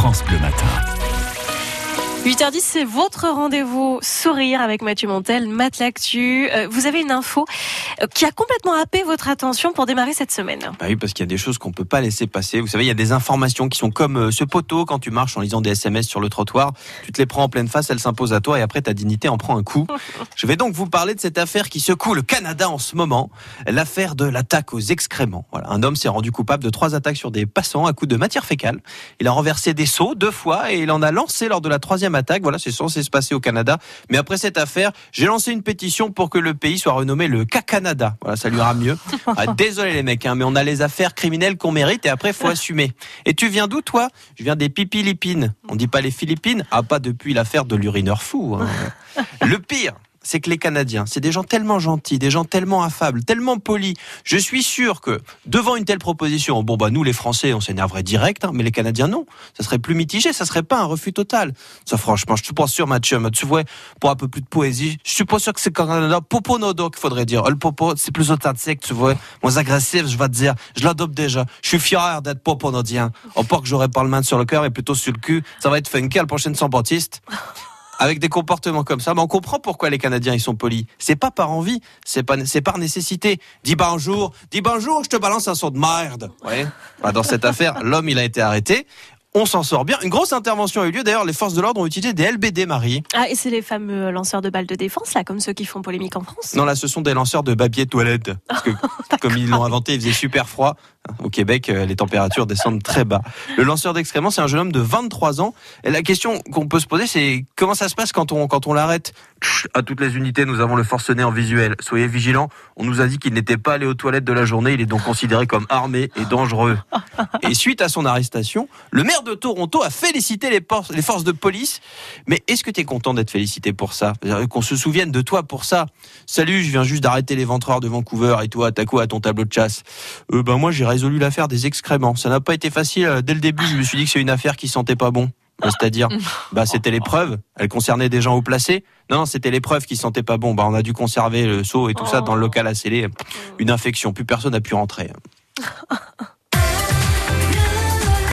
France Bleu Matin. 8h10, c'est votre rendez-vous sourire avec Mathieu Montel, Matlactu. Vous avez une info qui a complètement happé votre attention pour démarrer cette semaine. Bah oui, parce qu'il y a des choses qu'on peut pas laisser passer. Vous savez, il y a des informations qui sont comme ce poteau quand tu marches en lisant des SMS sur le trottoir. Tu te les prends en pleine face, elles s'imposent à toi et après ta dignité en prend un coup. Je vais donc vous parler de cette affaire qui secoue le Canada en ce moment. L'affaire de l'attaque aux excréments. Voilà, un homme s'est rendu coupable de 3 attaques sur des passants à coups de matière fécale. Il a renversé des seaux 2 fois et il en a lancé lors de la 3e attaque. Voilà, c'est censé se passer au Canada. Mais après cette affaire, j'ai lancé une pétition pour que le pays soit renommé le Cacanada. Voilà, ça lui ira mieux. Désolé les mecs, mais on a les affaires criminelles qu'on mérite et après, faut assumer. Et tu viens d'où, toi ? Je viens des Pipilipines. On dit pas les Philippines ? Ah, pas depuis l'affaire de l'urineur fou. Le pire, c'est que les Canadiens, c'est des gens tellement gentils, des gens tellement affables, tellement polis. Je suis sûr que devant une telle proposition, nous les Français, on s'énerverait direct, mais les Canadiens non. Ça serait plus mitigé, ça serait pas un refus total. Ça franchement, je suis pas sûr, Mathieu, tu vois, pour un peu plus de poésie, je suis pas sûr que c'est Canada Poponodo qu'il faudrait dire. Le popo, c'est plus authentique, tu vois, moins agressif, je vais te dire. Je l'adopte déjà. Je suis fier d'être poponodien. Pas que j'aurais pas le main sur le cœur et plutôt sur le cul. Ça va être funky à la prochaine Saint-Baptiste. Avec des comportements comme ça, mais on comprend pourquoi les Canadiens ils sont polis. C'est pas par envie, c'est par nécessité. Dis bonjour, je te balance un son de merde. Ouais. Dans cette affaire, l'homme il a été arrêté. On s'en sort bien. Une grosse intervention a eu lieu. D'ailleurs, les forces de l'ordre ont utilisé des LBD, Marie. Ah, et c'est les fameux lanceurs de balles de défense, là, comme ceux qui font polémique en France ? Non, là, ce sont des lanceurs de papier toilette. Parce que, comme ils l'ont inventé, il faisait super froid. Au Québec, les températures descendent très bas. Le lanceur d'excréments, c'est un jeune homme de 23 ans. Et la question qu'on peut se poser, c'est comment ça se passe quand on l'arrête ? À toutes les unités, nous avons le forcené en visuel. Soyez vigilants. On nous a dit qu'il n'était pas allé aux toilettes de la journée. Il est donc considéré comme armé et dangereux. Et suite à son arrestation, le maire de Toronto a félicité les forces de police. Mais est-ce que tu es content d'être félicité pour ça ? Qu'on se souvienne de toi pour ça ? Salut, je viens juste d'arrêter l'éventreur de Vancouver et toi, t'as quoi à ton tableau de chasse ? Moi, j'ai résolu l'affaire des excréments. Ça n'a pas été facile. Dès le début, je me suis dit que c'est une affaire qui sentait pas bon. C'est-à-dire, c'était les preuves. Elle concernait des gens haut placés. Non, c'était les preuves qui sentaient pas bon. On a dû conserver le seau et tout ça dans le local à sceller. Une infection. Plus personne n'a pu rentrer.